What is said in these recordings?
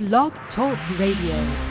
Blog Talk Radio.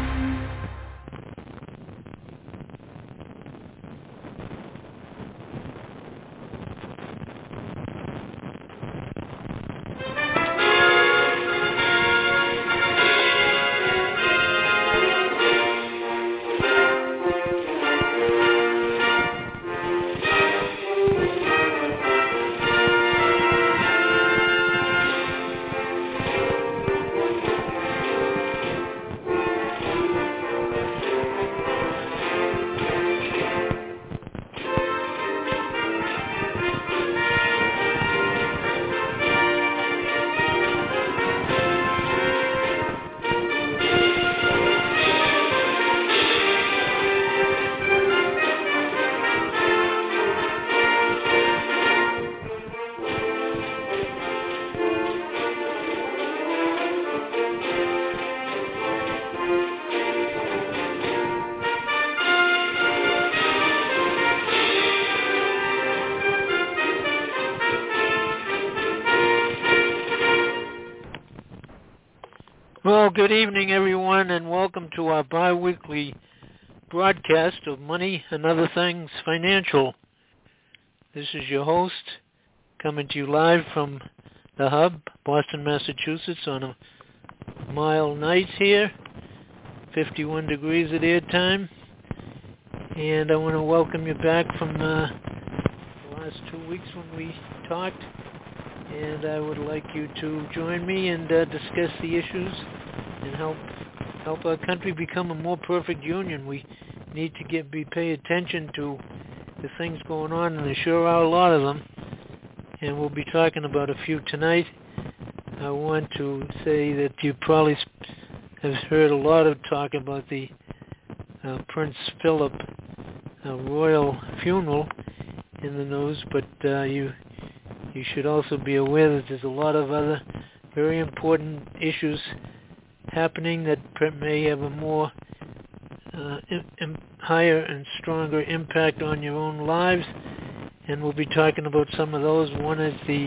Well, good evening, everyone, and welcome to our bi-weekly broadcast of Money and Other Things Financial. This is your host, coming to you live from the Hub, Boston, Massachusetts, on a mild night here, 51 degrees at air time. And I want to welcome you back from the last 2 weeks when we talked. And I would like you to join me and discuss the issues and help our country become a more perfect union. We need to pay attention to the things going on, and there sure are a lot of them. And we'll be talking about a few tonight. I want to say that you probably have heard a lot of talk about the Prince Philip royal funeral in the news, but you should also be aware that there's a lot of other very important issues happening that may have a more higher and stronger impact on your own lives, and we'll be talking about some of those. One is the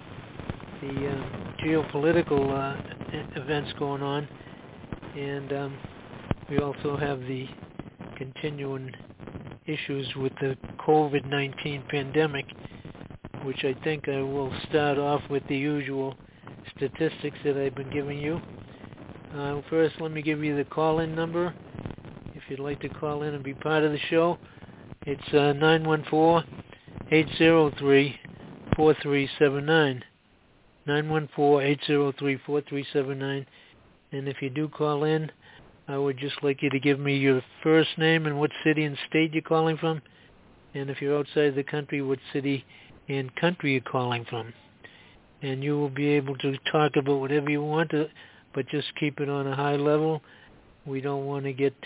geopolitical events going on, and we also have the continuing issues with the COVID-19 pandemic, which I think I will start off with the usual statistics that I've been giving you. First, let me give you the call-in number. If you'd like to call in and be part of the show, it's 914-803-4379. 914-803-4379. And if you do call in, I would just like you to give me your first name and what city and state you're calling from. And if you're outside the country, what city and country you're calling from. And you will be able to talk about whatever you want to, but just keep it on a high level. We don't want to get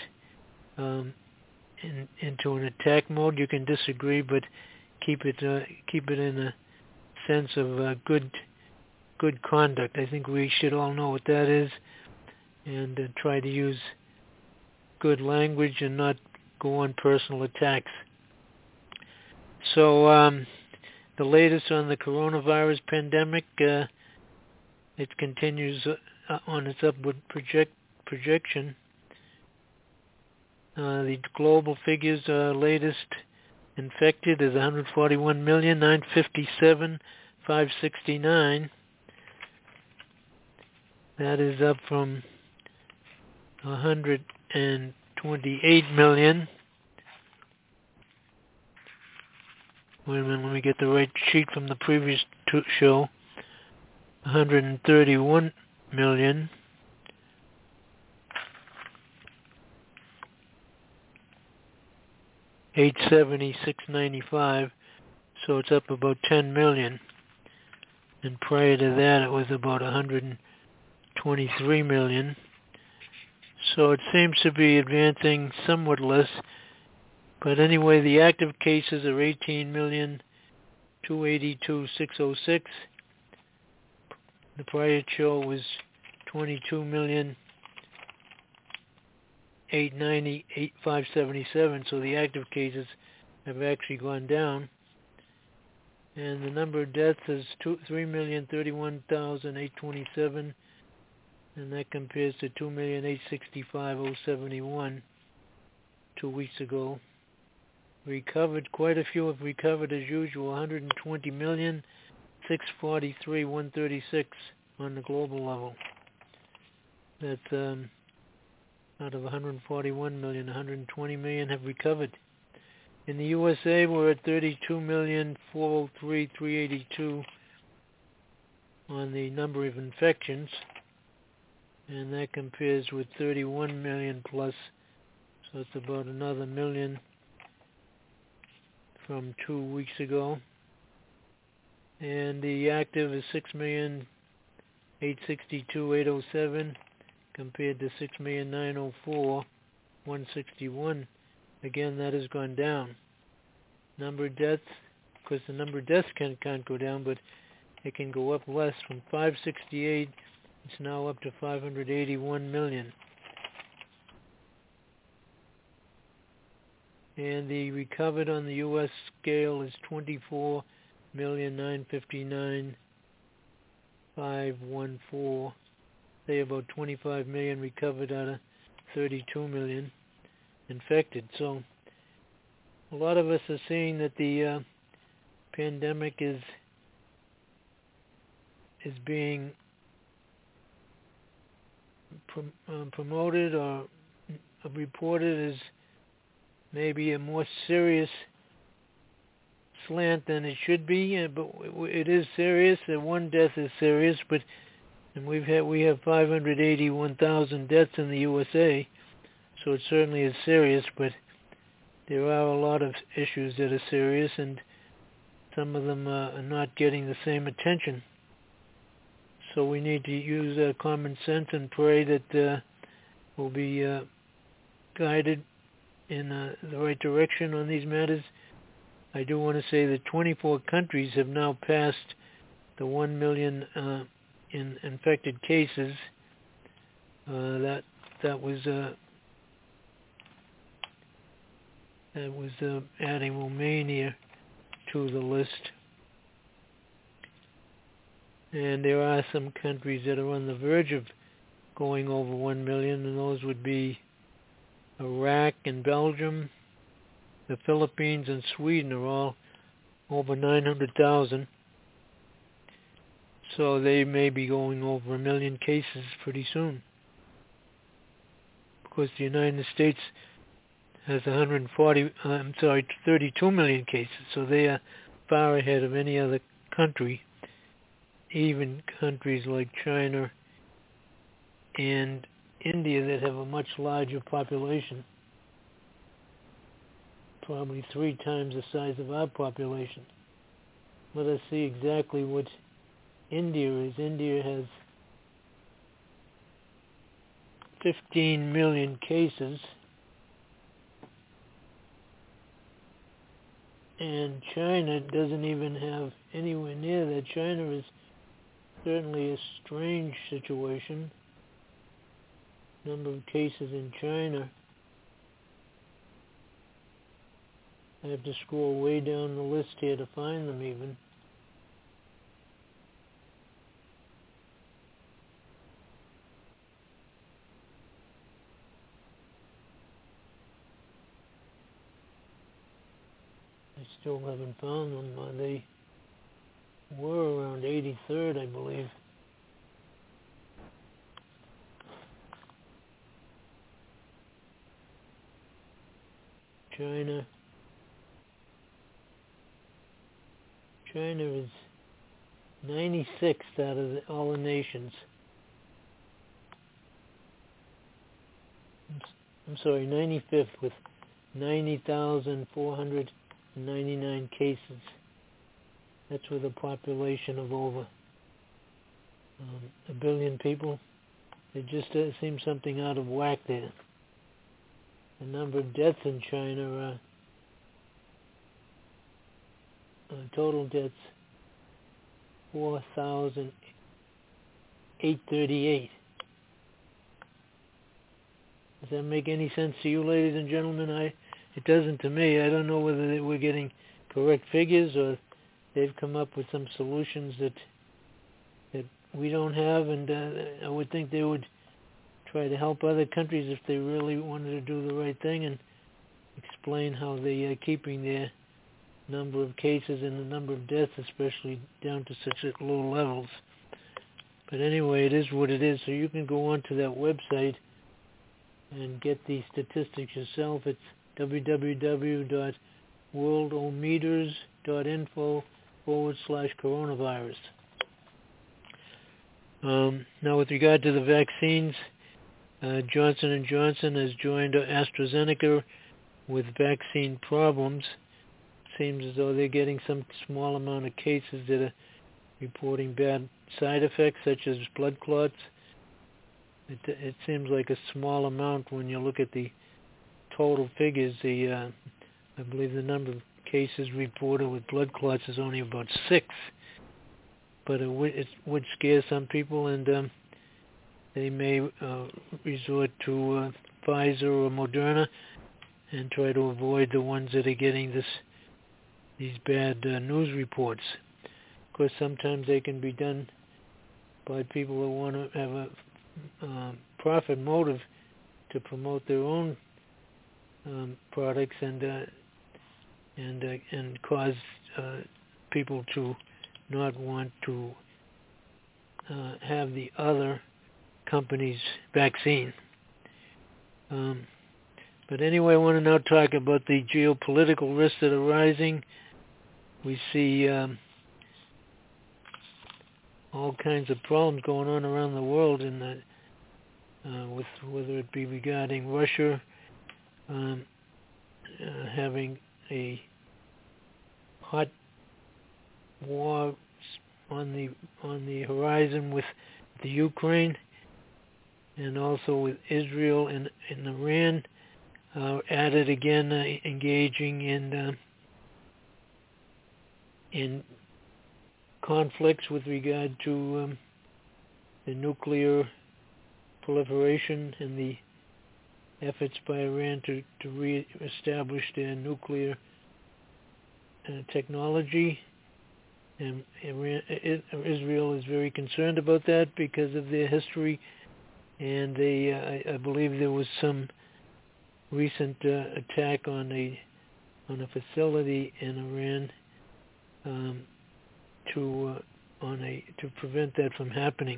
into an attack mode. You can disagree, but keep it in a sense of good conduct. I think we should all know what that is, and try to use good language and not go on personal attacks. So the latest on the coronavirus pandemic, it continues on its upward projection. The global figures, latest infected is 141,957,569. That is up from 128 million. Wait a minute, let me get the right sheet from the previous show. 131 million. $876.95, so it's up about 10 million. And prior to that, it was about 123 million. So it seems to be advancing somewhat less. But anyway, the active cases are 18,282,606. The prior show was 22,890,577. So the active cases have actually gone down. And the number of deaths is 3,031,827. and that compares to 2,865,071 2 weeks ago. Recovered, quite a few have recovered as usual, 120,643,136 on the global level. That's out of 141 million, 120 million have recovered. In the USA, we're at 32,403,382 on the number of infections, and that compares with 31 million plus, so it's about another million from 2 weeks ago. And the active is 6,862,807 compared to 6,904,161. Again, that has gone down. Number of deaths, because the number of deaths can't go down, but it can go up less. From 568, it's now up to 581 million. And the recovered on the U.S. scale is 24,959,514. Say about 25 million recovered out of 32 million infected. So a lot of us are seeing that the pandemic is being promoted or reported as maybe a more serious slant than it should be, but it is serious. One death is serious, and we have 581,000 deaths in the USA, so it certainly is serious. But there are a lot of issues that are serious, and some of them are not getting the same attention. So we need to use common sense and pray that we'll be guided in the right direction on these matters. I do want to say that 24 countries have now passed the 1 million in infected cases. That was adding Romania to the list. And there are some countries that are on the verge of going over 1 million, and those would be Iraq and Belgium. The Philippines and Sweden are all over 900,000. So they may be going over 1 million cases pretty soon. Because the United States has 32 million cases. So they are far ahead of any other country. Even countries like China and India that have a much larger population, probably 3 times the size of our population. Let us see exactly what India is. India has 15 million cases, and China doesn't even have anywhere near that. China is certainly a strange situation. Number of cases in China. I have to scroll way down the list here to find them even. I still haven't found them. They were around 83rd, I believe. China is 96th out of all the nations. I'm sorry, 95th with 90,499 cases. That's with a population of over 1 billion people. It just seems something out of whack there. The number of deaths in China total deaths 4,838. Does that make any sense to you, ladies and gentlemen? It doesn't to me. I don't know whether we're getting correct figures or they've come up with some solutions that we don't have, and I would think they would try to help other countries if they really wanted to do the right thing and explain how they are keeping their number of cases and the number of deaths, especially down to such low levels. But anyway, it is what it is. So you can go onto that website and get the statistics yourself. It's www.worldometers.info/coronavirus. Now, with regard to the vaccines, Johnson & Johnson has joined AstraZeneca with vaccine problems. Seems as though they're getting some small amount of cases that are reporting bad side effects, such as blood clots. It seems like a small amount when you look at the total figures. I believe the number of cases reported with blood clots is only about 6. But it would scare some people, and they may resort to Pfizer or Moderna and try to avoid the ones that are getting these bad news reports. Of course, sometimes they can be done by people who want to have a profit motive to promote their own products and cause people to not want to have the other company's vaccine. But anyway, I want to now talk about the geopolitical risks that are rising. We see all kinds of problems going on around the world, with whether it be regarding Russia having a hot war on the horizon with the Ukraine, and also with Israel and Iran at it again, engaging in conflicts with regard to the nuclear proliferation and the efforts by Iran to re-establish their nuclear technology. And Israel is very concerned about that because of their history, and I believe there was some recent attack on a facility in Iran to prevent that from happening.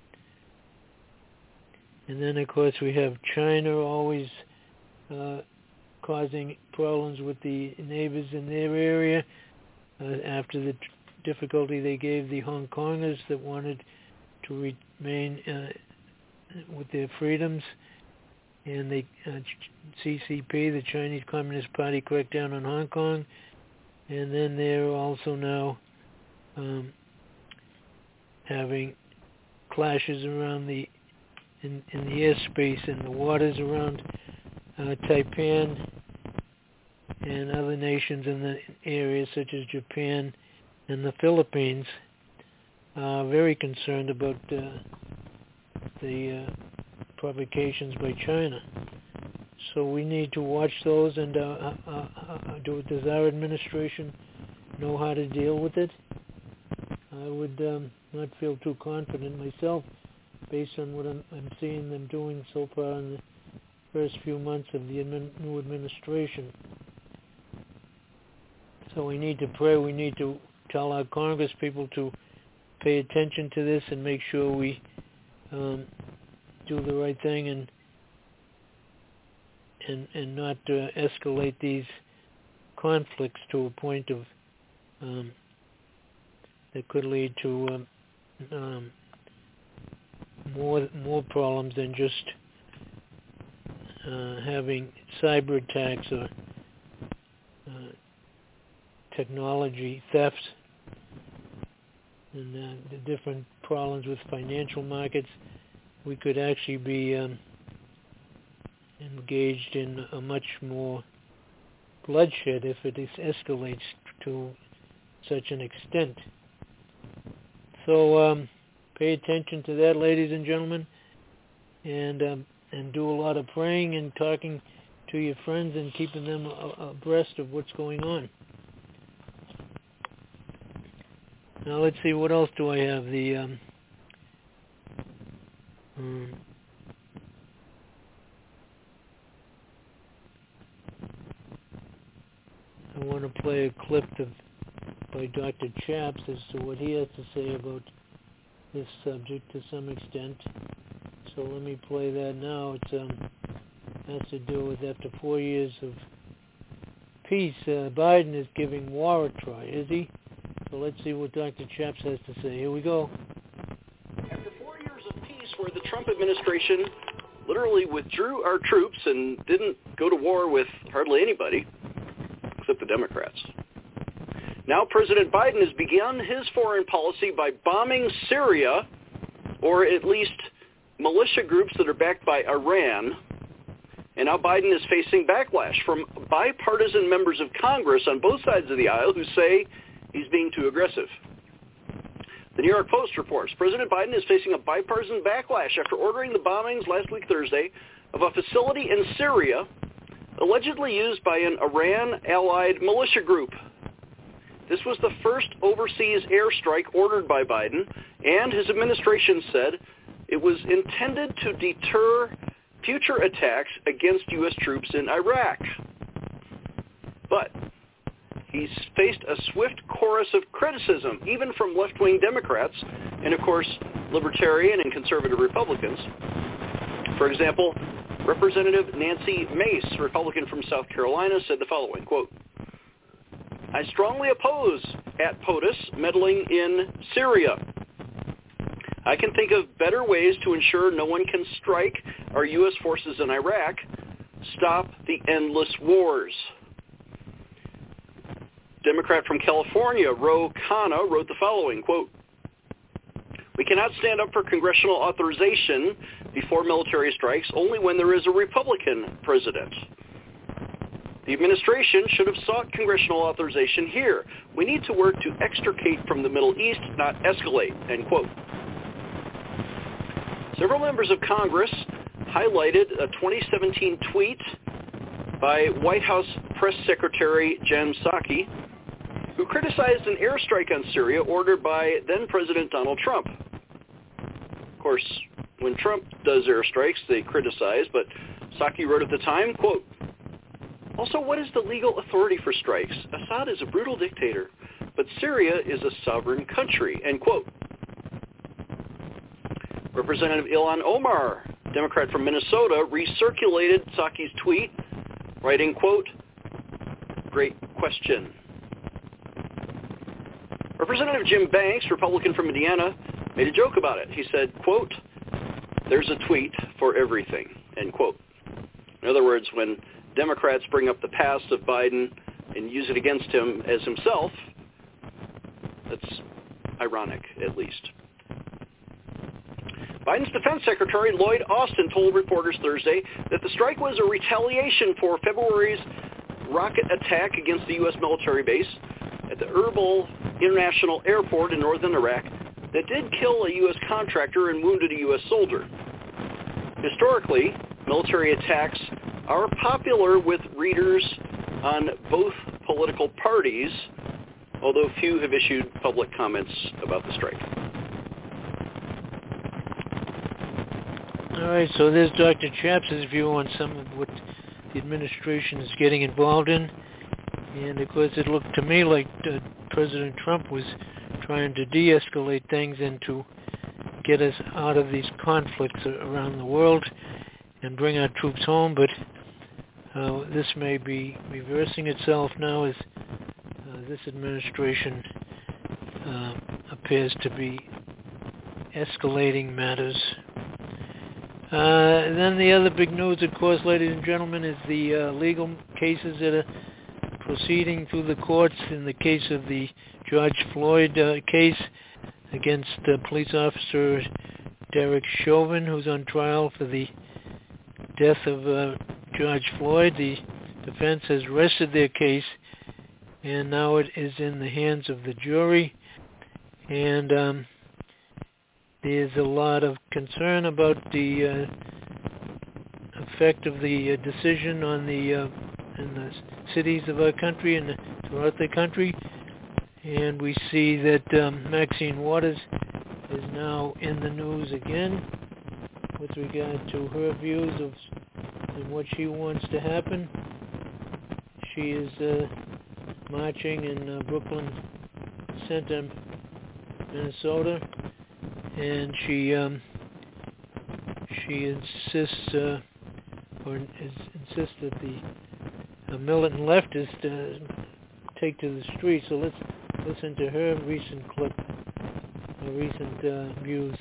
And then, of course, we have China always causing problems with the neighbors in their area after the difficulty they gave the Hong Kongers that wanted to remain with their freedoms. And the CCP, the Chinese Communist Party, cracked down on Hong Kong. And then they're also now having clashes around in the airspace and the waters around Taipan and other nations in the area, such as Japan and the Philippines, are very concerned about the provocations by China. So we need to watch those, and does our administration know how to deal with it? I would not feel too confident myself based on what I'm seeing them doing so far in the first few months of the new administration. So we need to pray. We need to tell our Congress people to pay attention to this and make sure we do the right thing and not escalate these conflicts to a point of that could lead to more problems than just having cyber attacks or technology theft and the different problems with financial markets. We could actually be engaged in a much more bloodshed if it escalates to such an extent. So pay attention to that, ladies and gentlemen, and do a lot of praying and talking to your friends and keeping them abreast of what's going on. Now let's see, what else do I have? The I want to play a clip by Dr. Chaps as to what he has to say about this subject to some extent. So let me play that now. It has to do with after 4 years of peace, Biden is giving war a try, is he? So let's see what Dr. Chaps has to say. Here we go. After 4 years of peace where the Trump administration literally withdrew our troops and didn't go to war with hardly anybody, except the Democrats, now President Biden has begun his foreign policy by bombing Syria, or at least militia groups that are backed by Iran. And now Biden is facing backlash from bipartisan members of Congress on both sides of the aisle who say he's being too aggressive. The New York Post reports President Biden is facing a bipartisan backlash after ordering the bombings last week Thursday of a facility in Syria allegedly used by an Iran-allied militia group. This was the first overseas airstrike ordered by Biden, and his administration said it was intended to deter future attacks against U.S. troops in Iraq. But he's faced a swift chorus of criticism, even from left-wing Democrats and, of course, libertarian and conservative Republicans. For example, Representative Nancy Mace, Republican from South Carolina, said the following, quote, "I strongly oppose at POTUS meddling in Syria. I can think of better ways to ensure no one can strike our U.S. forces in Iraq. Stop the endless wars." Democrat from California, Ro Khanna, wrote the following, quote, "We cannot stand up for congressional authorization before military strikes only when there is a Republican president. The administration should have sought congressional authorization here. We need to work to extricate from the Middle East, not escalate," end quote. Several members of Congress highlighted a 2017 tweet by White House Press Secretary Jen Psaki, who criticized an airstrike on Syria ordered by then-President Donald Trump. Of course, when Trump does airstrikes, they criticize, but Psaki wrote at the time, quote, "Also, what is the legal authority for strikes? Assad is a brutal dictator, but Syria is a sovereign country," end quote. Representative Ilhan Omar, Democrat from Minnesota, recirculated Psaki's tweet, writing, quote, "Great question." Representative Jim Banks, Republican from Indiana, made a joke about it. He said, quote, "There's a tweet for everything," end quote. In other words, when Democrats bring up the past of Biden and use it against him as himself, that's ironic, at least. Biden's Defense Secretary Lloyd Austin told reporters Thursday that the strike was a retaliation for February's rocket attack against the U.S. military base at the Erbil International Airport in northern Iraq that did kill a U.S. contractor and wounded a U.S. soldier. Historically, military attacks are popular with readers on both political parties, although few have issued public comments about the strike. All right, so there's Dr. Chaps' view on some of what the administration is getting involved in. And, of course, it looked to me like President Trump was trying to de-escalate things and to get us out of these conflicts around the world and bring our troops home. But this may be reversing itself now as this administration appears to be escalating matters. Then the other big news, of course, ladies and gentlemen, is the legal cases that are proceeding through the courts in the case of the George Floyd case against police officer Derek Chauvin, who's on trial for the death of George Floyd. The defense has rested their case, and now it is in the hands of the jury. And there's a lot of concern about the effect of the decision on the in the cities of our country and throughout the country. And we see that Maxine Waters is now in the news again. with regard to her views of and what she wants to happen. She is marching in Brooklyn Center, Minnesota, and she insists insists that the militant leftists take to the streets. So let's listen to her recent clip, her recent views.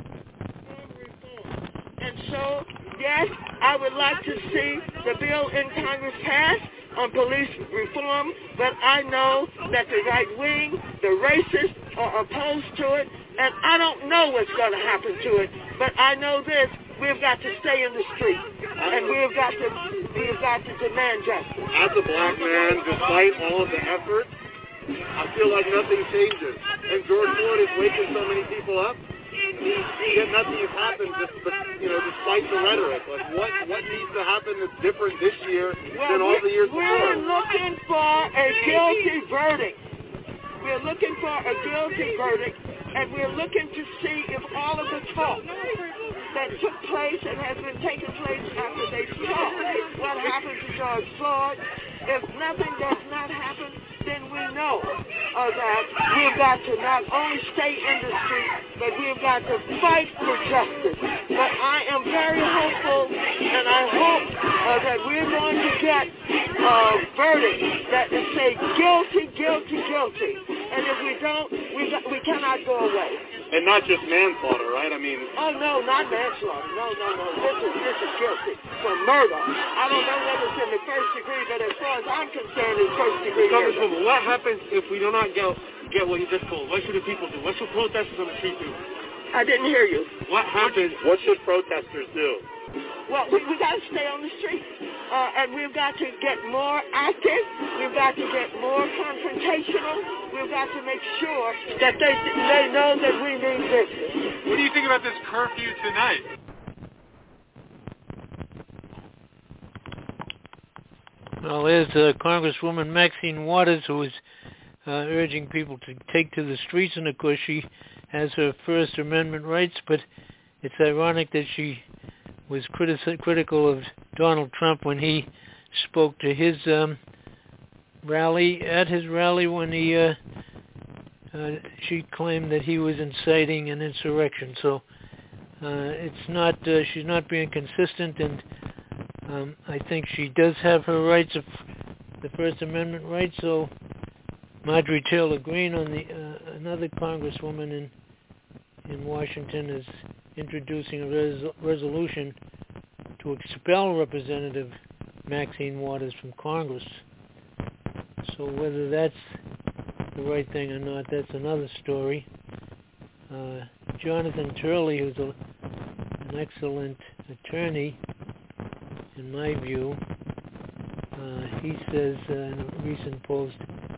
And so, yes, I would like to see the bill in Congress passed on police reform, but I know that the right wing, the racists, are opposed to it, and I don't know what's going to happen to it, but I know this: we've got to stay in the street, and we've got to demand justice. As a black man, despite all of the effort, I feel like nothing changes, and George Floyd is waking so many people up. Yet nothing has happened, despite the rhetoric. Like, what needs to happen that's different this year than all the years before? We're looking for a guilty verdict. We're looking for a guilty verdict, and we're looking to see if all of the talk that took place and has been taking place after they saw what happened to George Floyd, if nothing does not happen, then we know that we've got to not only stay in the street, but we've got to fight for justice. But I am very hopeful, and I hope that we're going to get a verdict that will say guilty, guilty, guilty. And if we don't, we cannot go away. And not just manslaughter, right? I mean... Oh, no, not manslaughter. No. This is guilty for murder. I don't know whether it's in the first degree, but as far as I'm concerned, it's first degree murder. Congresswoman, what happens if we do not get what you just told? What should the people do? What should protesters on the street do? I didn't hear you. What happens? What should protesters do? Well, we got to stay on the street, and we've got to get more active. We've got to get more confrontational. We've got to make sure that they know that we mean business. What do you think about this curfew tonight? Well, there's Congresswoman Maxine Waters, who is urging people to take to the streets, and of course she has her First Amendment rights, but it's ironic that she was critical of Donald Trump when he spoke to his rally, when she claimed that he was inciting an insurrection. So it's not, she's not being consistent, and I think she does have her rights, of the First Amendment rights. So Marjorie Taylor Greene, on another congresswoman in Washington, is introducing a resolution to expel Representative Maxine Waters from Congress. So whether that's the right thing or not, that's another story. Jonathan Turley, who's an excellent attorney, in my view, he says in a recent post,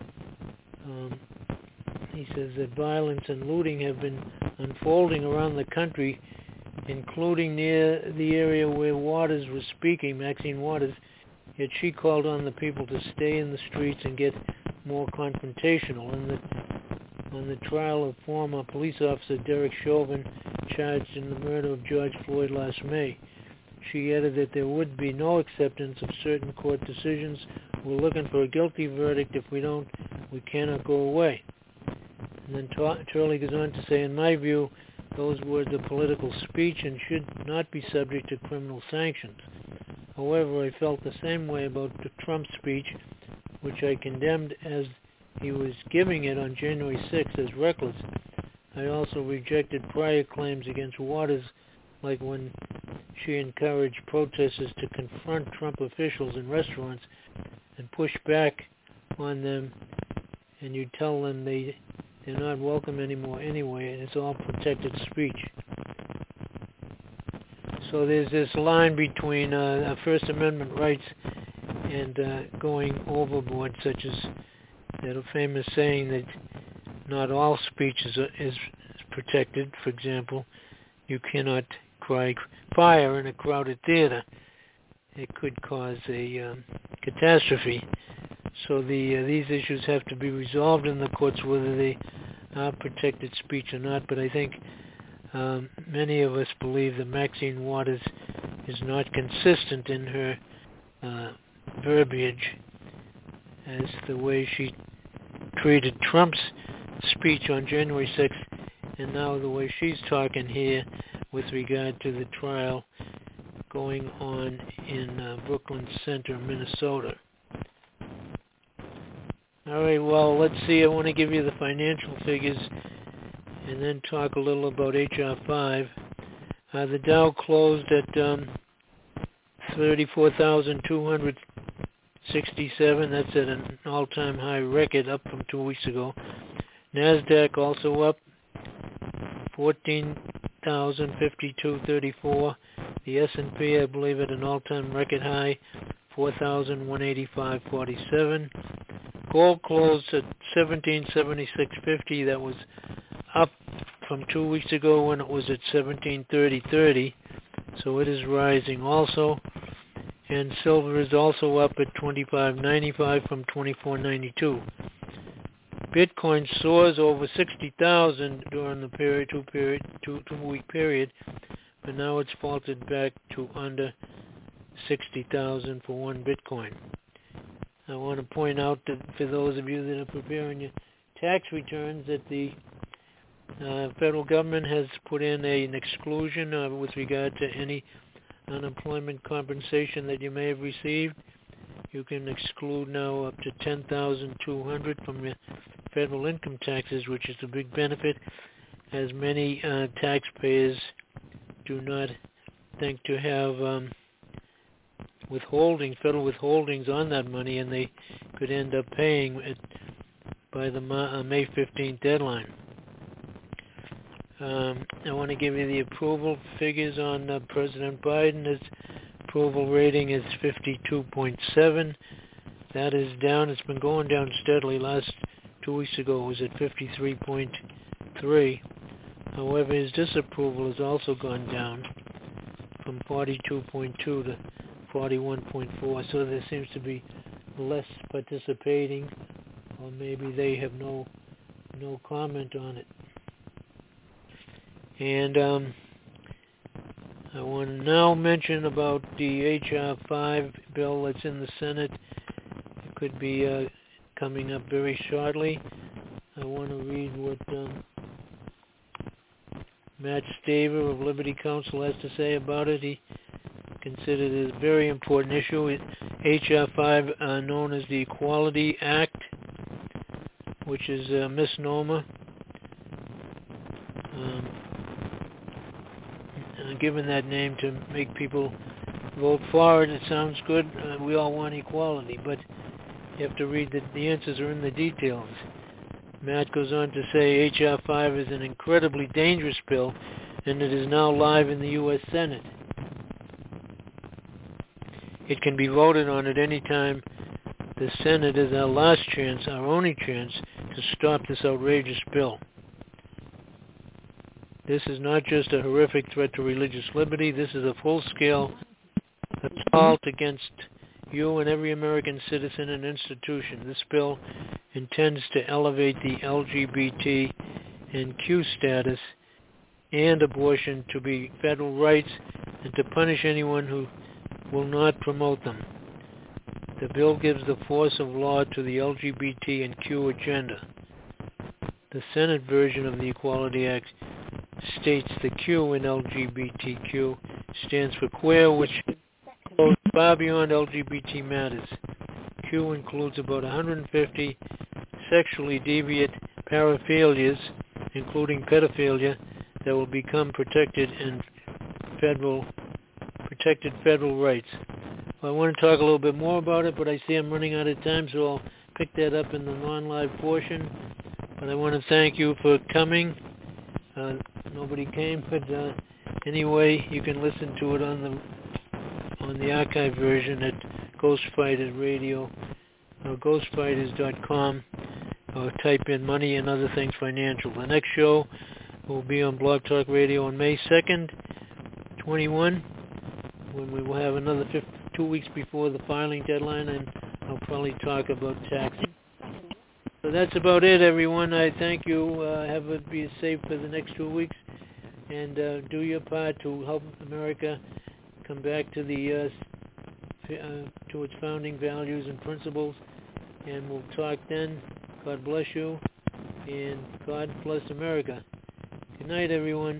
he says that violence and looting have been unfolding around the country, including near the area where Waters was speaking, Maxine Waters, yet she called on the people to stay in the streets and get more confrontational. On the trial of former police officer Derek Chauvin, charged in the murder of George Floyd last May, she added that there would be no acceptance of certain court decisions. We're looking for a guilty verdict. If we don't, we cannot go away. And then Turley goes on to say, in my view, those words are political speech and should not be subject to criminal sanctions. However, I felt the same way about the Trump speech, which I condemned as he was giving it on January 6th as reckless. I also rejected prior claims against Waters, like when she encouraged protesters to confront Trump officials in restaurants and push back on them, and you tell them they're not welcome anymore anyway, and it's all protected speech. So there's this line between First Amendment rights and going overboard, such as that famous saying that not all speech is protected. For example, you cannot cry fire in a crowded theater. It could cause a catastrophe. So these issues have to be resolved in the courts, whether they are protected speech or not. But I think many of us believe that Maxine Waters is not consistent in her verbiage as the way she treated Trump's speech on January 6th and now the way she's talking here with regard to the trial going on in Brooklyn Center, Minnesota. All right, well, let's see. I want to give you the financial figures and then talk a little about HR 5. The Dow closed at 34,267. That's at an all-time high record, up from 2 weeks ago. NASDAQ also up 14,052.34. The S&P, I believe, at an all-time record high, 4,185.47. Gold closed at 1776.50. That was up from 2 weeks ago when it was at 1730.30. So it is rising also. And silver is also up at 25.95 from 24.92. Bitcoin soars over 60,000 during the two-week period, but now it's faltered back to under 60,000 for one Bitcoin. I want to point out that for those of you that are preparing your tax returns that the federal government has put in an exclusion with regard to any unemployment compensation that you may have received. You can exclude now up to $10,200 from your federal income taxes, which is a big benefit, as many taxpayers do not think to have federal withholdings on that money, and they could end up paying it by the May 15th deadline. I want to give you the approval figures on President Biden. His approval rating is 52.7. That is down. It's been going down steadily. Last 2 weeks ago it was at 53.3. However, his disapproval has also gone down from 42.2 to 41.4. So there seems to be less participating, or maybe they have no comment on it. And I want to now mention about the H.R. 5 bill that's in the Senate. It could be coming up very shortly. I want to read what Matt Staver of Liberty Counsel has to say about it. He considered it a very important issue. H.R. 5, known as the Equality Act, which is a misnomer. Given that name to make people vote for it, it sounds good. We all want equality, but you have to read that the answers are in the details. Matt goes on to say H.R. 5 is an incredibly dangerous bill, and it is now live in the U.S. Senate. It can be voted on at any time. The Senate is our last chance, our only chance, to stop this outrageous bill. This is not just a horrific threat to religious liberty. This is a full-scale assault against you and every American citizen and institution. This bill intends to elevate the LGBT and Q status and abortion to be federal rights and to punish anyone who will not promote them. The bill gives the force of law to the LGBT and Q agenda. The Senate version of the Equality Act states the Q in LGBTQ stands for queer, which goes far beyond LGBT matters. Q includes about 150 sexually deviant paraphilias, including pedophilia, that will become protected federal rights. Well, I want to talk a little bit more about it, but I see I'm running out of time, so I'll pick that up in the non-live portion. But I want to thank you for coming. Nobody came, but anyway, you can listen to it on the archive version at Ghostfighters Radio or ghostfighters.com, or type in Money and Other Things Financial. The next show will be on Blog Talk Radio on May 2nd, 21, when we will have another 2 weeks before the filing deadline, and I'll probably talk about taxes. So that's about it, everyone. I thank you. Be safe for the next 2 weeks. and do your part to help America come back to the to its founding values and principles. And we'll talk then. God bless you, and God bless America. Good night, everyone.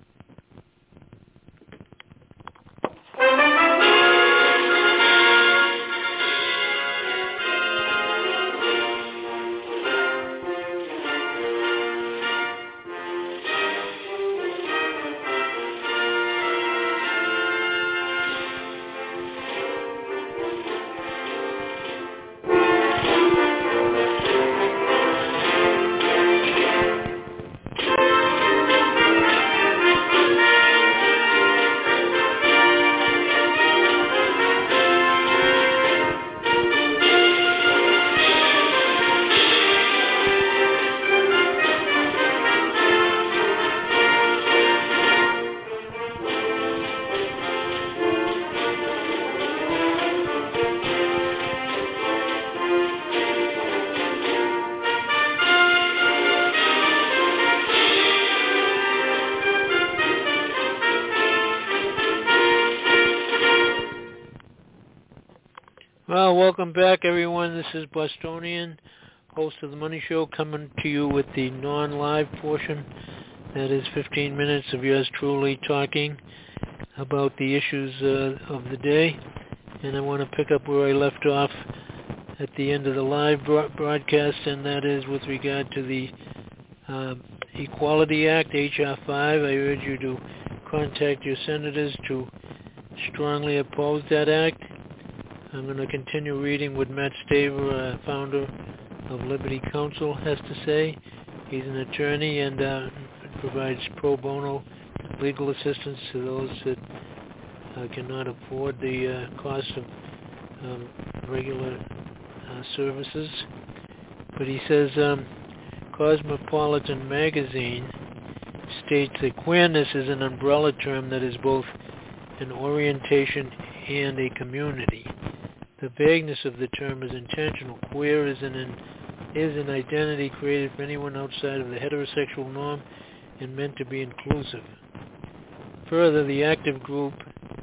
Well, welcome back, everyone. This is Bostonian, host of The Money Show, coming to you with the non-live portion. That is 15 minutes of yours truly talking about the issues of the day. And I want to pick up where I left off at the end of the live broadcast, and that is with regard to the Equality Act, H.R. 5. I urge you to contact your senators to strongly oppose that act. I'm going to continue reading what Matt Staver, founder of Liberty Counsel, has to say. He's an attorney and provides pro bono legal assistance to those that cannot afford the cost of regular services. But he says, Cosmopolitan magazine states that queerness is an umbrella term that is both an orientation and a community. The vagueness of the term is intentional. Queer is an identity created for anyone outside of the heterosexual norm and meant to be inclusive. Further, the activist group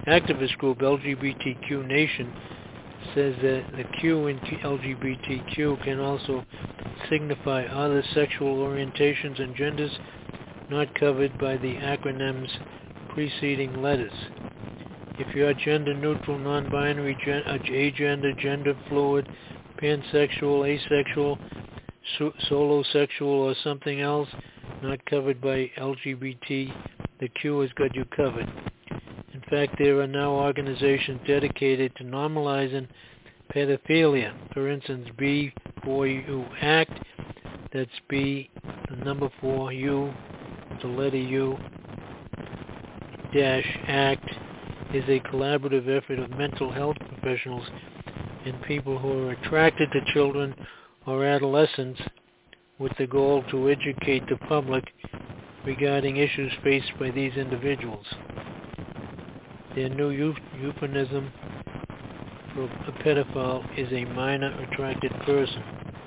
LGBTQ Nation says that the Q in LGBTQ can also signify other sexual orientations and genders not covered by the acronym's preceding letters. If you are gender-neutral, non-binary, agender, gender-fluid, pansexual, asexual, solosexual, or something else not covered by LGBT, the Q has got you covered. In fact, there are now organizations dedicated to normalizing pedophilia. For instance, B4U Act, that's B, the number 4U, the letter U, dash Act, is a collaborative effort of mental health professionals and people who are attracted to children or adolescents with the goal to educate the public regarding issues faced by these individuals. Their new euphemism for a pedophile is a minor attracted person.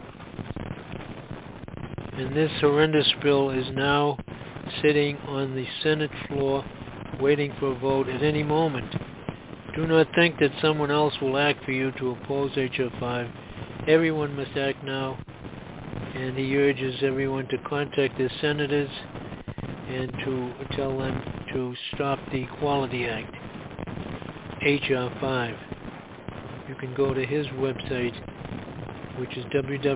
And this horrendous bill is now sitting on the Senate floor waiting for a vote at any moment. Do not think that someone else will act for you to oppose H.R. 5. Everyone must act now, and he urges everyone to contact their senators and to tell them to stop the Equality Act, H.R. 5. You can go to his website, which is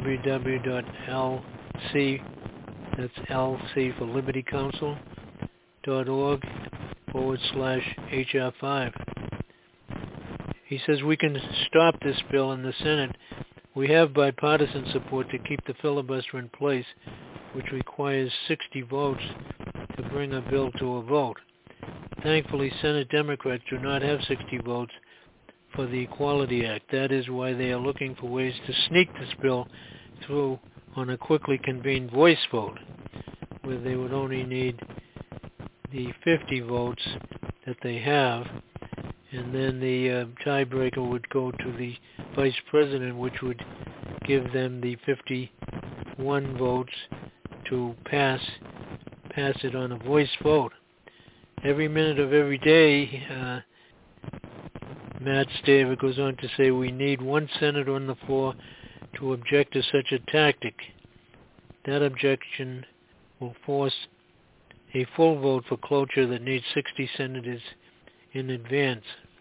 www.lc, that's LC for Liberty Counsel, .org/HR 5. He says we can stop this bill in the Senate. We have bipartisan support to keep the filibuster in place, which requires 60 votes to bring a bill to a vote. Thankfully, Senate Democrats do not have 60 votes for the Equality Act. That is why they are looking for ways to sneak this bill through on a quickly convened voice vote, where they would only need the 50 votes that they have, and then the tiebreaker would go to the Vice President, which would give them the 51 votes to pass it on a voice vote. every minute of every day, Matt Staver goes on to say, we need one senator on the floor to object to such a tactic. That objection will force a full vote for cloture that needs 60 senators in advance.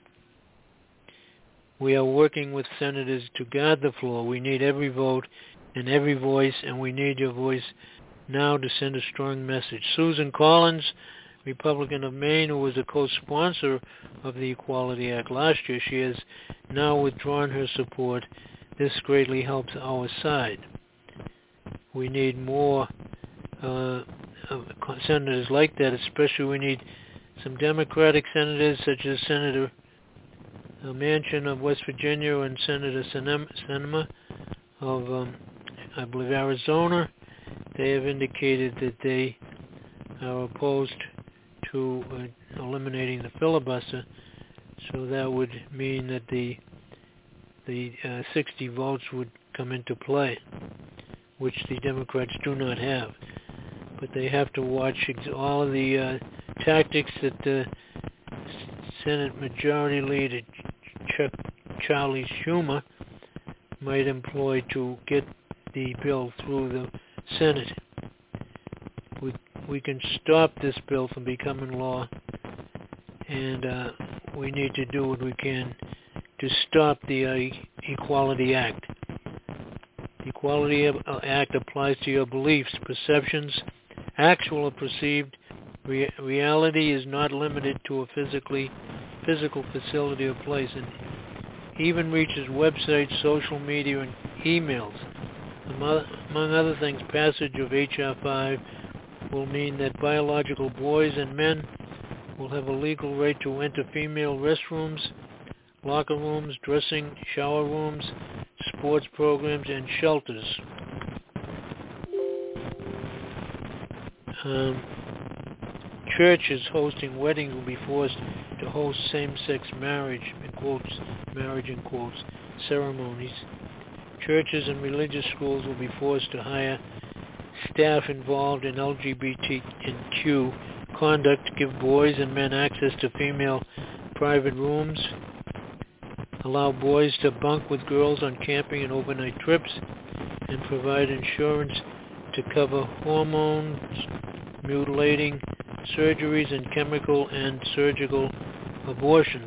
We are working with senators to guard the floor. We need every vote and every voice, and we need your voice now to send a strong message. Susan Collins, Republican of Maine, who was a co-sponsor of the Equality Act last year, she has now withdrawn her support. This greatly helps our side. We need more senators like that, especially we need some Democratic senators such as Senator Manchin of West Virginia and Senator Sinema of, I believe, Arizona. They have indicated that they are opposed to eliminating the filibuster, so that would mean that the 60 votes would come into play, which the Democrats do not have. But they have to watch all of the tactics that the Senate Majority Leader Charlie Schumer might employ to get the bill through the Senate. We can stop this bill from becoming law, and we need to do what we can to stop the Equality Act. The Equality Act applies to your beliefs, perceptions, actual or perceived. Reality is not limited to a physical facility or place, and even reaches websites, social media, and emails. Among other things, passage of H.R. 5 will mean that biological boys and men will have a legal right to enter female restrooms, locker rooms, dressing, shower rooms, sports programs, and shelters. Churches hosting weddings will be forced to host same-sex marriage in quotes, ceremonies. Churches and religious schools will be forced to hire staff involved in LGBTQ conduct, give boys and men access to female private rooms, allow boys to bunk with girls on camping and overnight trips, and provide insurance to cover hormones, mutilating surgeries, and chemical and surgical abortions.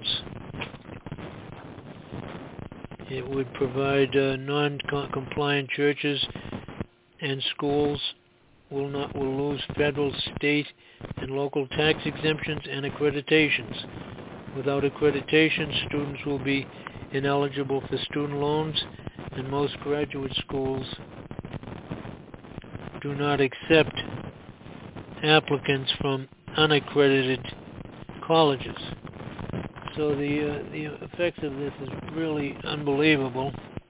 It would provide non-compliant churches and schools will lose federal, state, and local tax exemptions and accreditations. Without accreditation, students will be ineligible for student loans, and most graduate schools do not accept applicants from unaccredited colleges. So the effects of this is really unbelievable.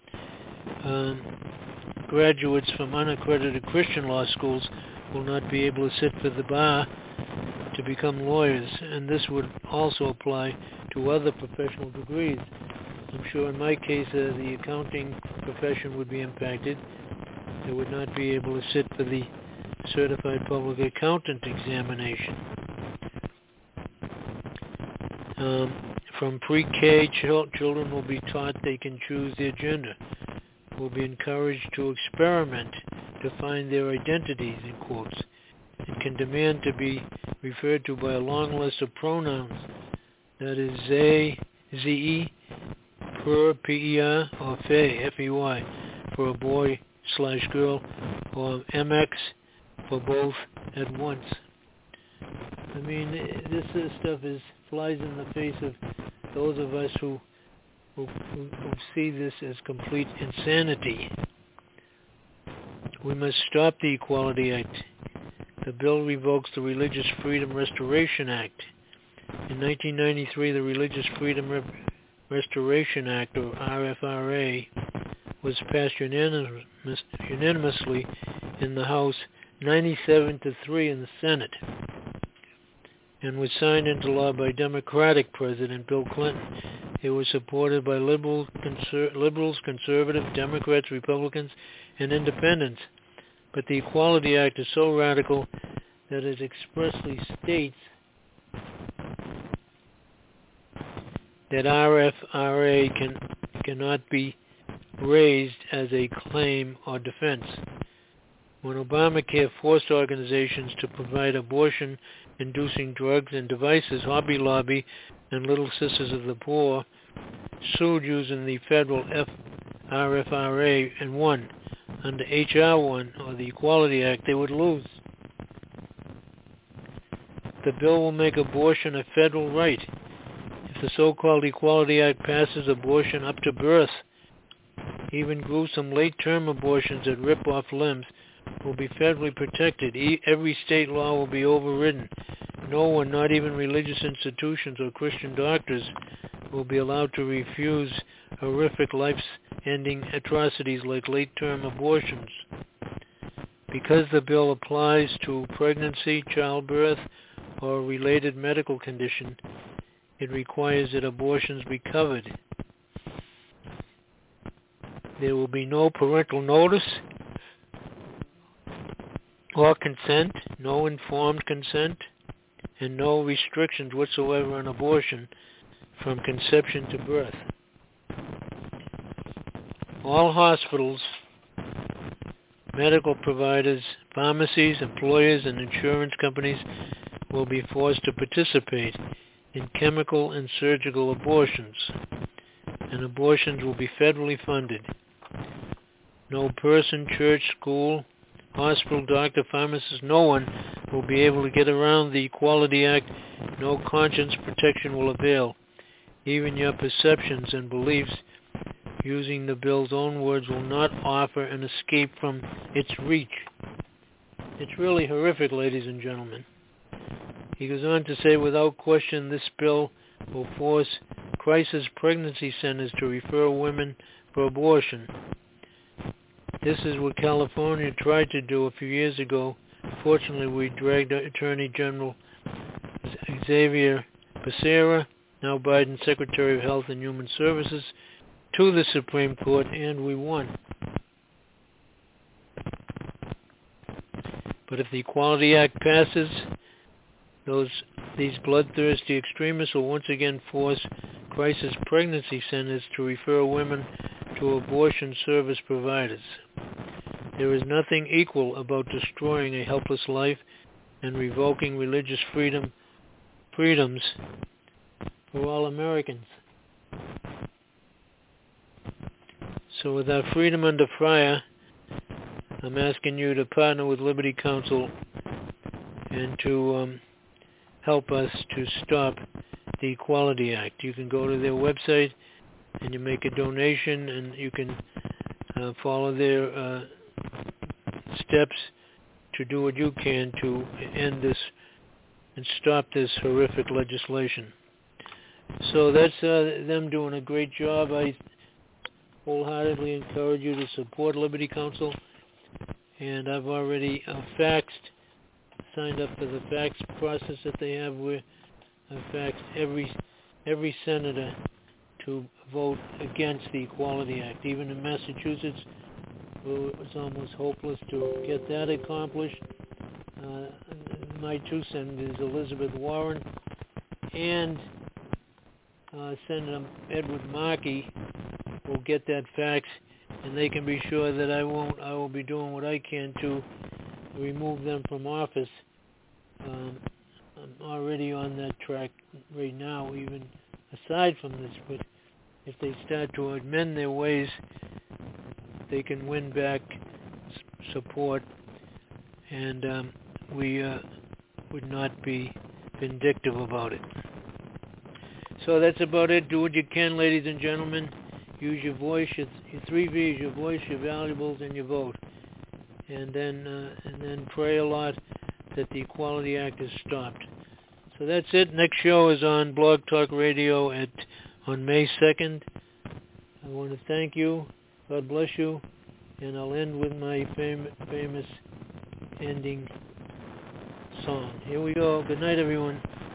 Graduates from unaccredited Christian law schools will not be able to sit for the bar to become lawyers, and this would also apply to other professional degrees. I'm sure in my case the accounting profession would be impacted. They would not be able to sit for the Certified Public Accountant examination. From pre-K, children will be taught they can choose their gender, will be encouraged to experiment to find their identities, in quotes, and can demand to be referred to by a long list of pronouns, that is they, ze, per, per, or fey, F-E-Y, for a boy/girl, or mx for both at once. I mean, this stuff flies in the face of those of us who see this as complete insanity. We must stop the Equality Act. The bill revokes the Religious Freedom Restoration Act. In 1993, the Religious Freedom Restoration Act, or RFRA, was passed unanimously in the House, 97-3 in the Senate, and was signed into law by Democratic President Bill Clinton. It was supported by liberals, conservatives, Democrats, Republicans, and independents. But the Equality Act is so radical that it expressly states that RFRA cannot be raised as a claim or defense. When Obamacare forced organizations to provide abortion-inducing drugs and devices, Hobby Lobby and Little Sisters of the Poor sued using the federal RFRA and won. Under H.R. 1, or the Equality Act, they would lose. The bill will make abortion a federal right. If the so-called Equality Act passes, abortion up to birth, even gruesome late-term abortions that rip off limbs, will be federally protected. Every state law will be overridden. No one, not even religious institutions or Christian doctors, will be allowed to refuse horrific life-ending atrocities like late-term abortions. Because the bill applies to pregnancy, childbirth, or a related medical condition, it requires that abortions be covered. There will be no parental notice or consent, no informed consent, and no restrictions whatsoever on abortion from conception to birth. All hospitals, medical providers, pharmacies, employers, and insurance companies will be forced to participate in chemical and surgical abortions, and abortions will be federally funded. No person, church, school, hospital, doctor, pharmacist, no one will be able to get around the Equality Act. No conscience protection will avail. Even your perceptions and beliefs, using the bill's own words, will not offer an escape from its reach. It's really horrific, ladies and gentlemen. He goes on to say, without question, this bill will force crisis pregnancy centers to refer women for abortion. This is what California tried to do a few years ago. Fortunately, we dragged Attorney General Xavier Becerra, now Biden's Secretary of Health and Human Services, to the Supreme Court, and we won. But if the Equality Act passes, these bloodthirsty extremists will once again force crisis pregnancy centers to refer women to abortion service providers. There is nothing equal about destroying a helpless life and revoking religious freedoms for all Americans. So with our freedom under fire, I'm asking you to partner with Liberty Counsel and to help us to stop the Equality Act. You can go to their website and you make a donation, and you can follow their steps to do what you can to end this and stop this horrific legislation. So that's them doing a great job. I wholeheartedly encourage you to support Liberty Counsel, and I've already signed up for the fax process that they have, where I've faxed every senator to vote against the Equality Act. Even in Massachusetts, it was almost hopeless to get that accomplished. My two senators, Elizabeth Warren and Senator Edward Markey, will get that fax, and they can be sure that I will be doing what I can to remove them from office. I'm already on that track right now, even aside from this, but if they start to amend their ways, they can win back support, and we would not be vindictive about it. So that's about it. Do what you can, ladies and gentlemen. Use your voice, your 3 V's, your voice, your valuables, and your vote. And then pray a lot that the Equality Act is stopped. So that's it. Next show is on Blog Talk Radio on May 2nd. I want to thank you. God bless you. And I'll end with my famous ending song. Here we go. Good night, everyone.